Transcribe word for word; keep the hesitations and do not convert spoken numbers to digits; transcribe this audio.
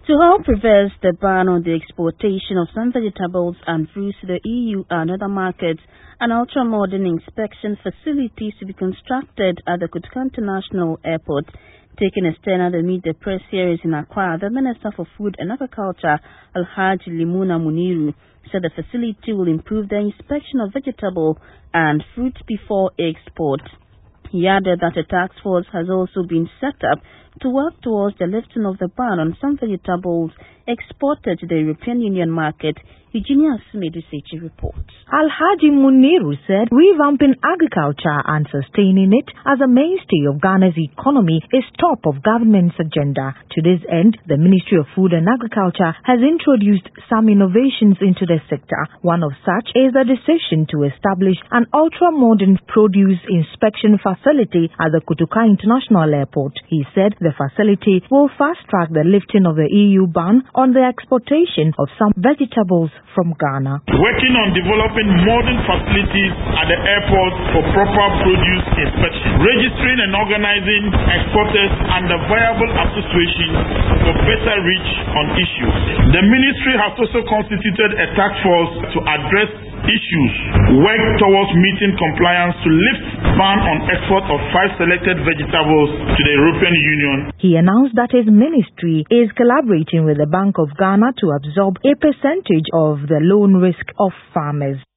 To help reverse the ban on the exportation of some vegetables and fruits to the E U and other markets, an ultra-modern inspection facility to be constructed at the Kotoka International Airport. Taking a stand at the Meet the Press series in Accra, the Minister for Food and Agriculture, Alhaji Limuna Muniru, said the facility will improve the inspection of vegetable and fruit before export. He added that a task force has also been set up to work towards the lifting of the ban on some vegetables exported to the European Union market. Eugenia Smedisechi reports. Alhaji Muniru said revamping agriculture and sustaining it as a mainstay of Ghana's economy is top of government's agenda. To this end, the Ministry of Food and Agriculture has introduced some innovations into the sector. One of such is the decision to establish an ultra-modern produce inspection facility at the Kotoka International Airport. He said the facility will fast-track the lifting of the E U ban on the exportation of some vegetables from Ghana. Working on developing modern facilities at the airport for proper produce inspection, registering and organizing exporters under viable association for better reach on issues. The ministry has also constituted a task force to address issues, work towards meeting compliance to lift ban on export of five selected vegetables to the European Union. He announced that his ministry is collaborating with the Bank of Ghana to absorb a percentage of the loan risk of farmers.